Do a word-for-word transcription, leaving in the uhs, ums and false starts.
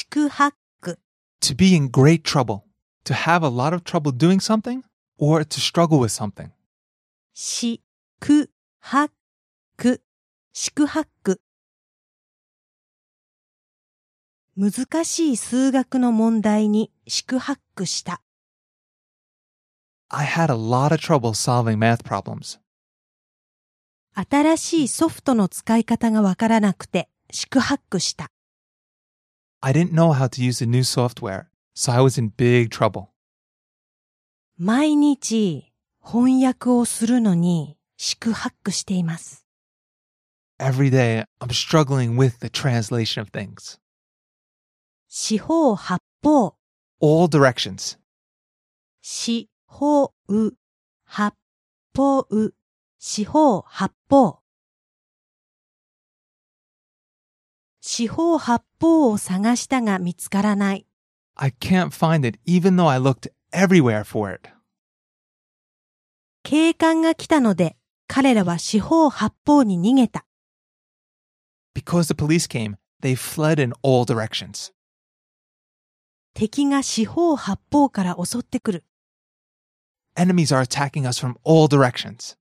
宿泊 To be in great trouble. To have a lot of trouble doing something or to struggle with something. しくはく宿泊難しい数学の問題に宿泊した。 I had a lot of trouble solving math problems. 新しいソフトの使い方がわからなくて宿泊した。 I didn't know how to use the new software, so I was in big trouble. 毎日翻訳をするのに宿泊しています。 Every day, I'm struggling with the translation of things. 四方八方 All directions. 四方八方四方八方四方八方を探したが見つからない。 I can't find it even though I looked everywhere for it. 警官が来たので彼らは四方八方に逃げた。 Because the police came, they fled in all directions. 敵が四方八方から襲ってくる。 Enemies are attacking us from all directions.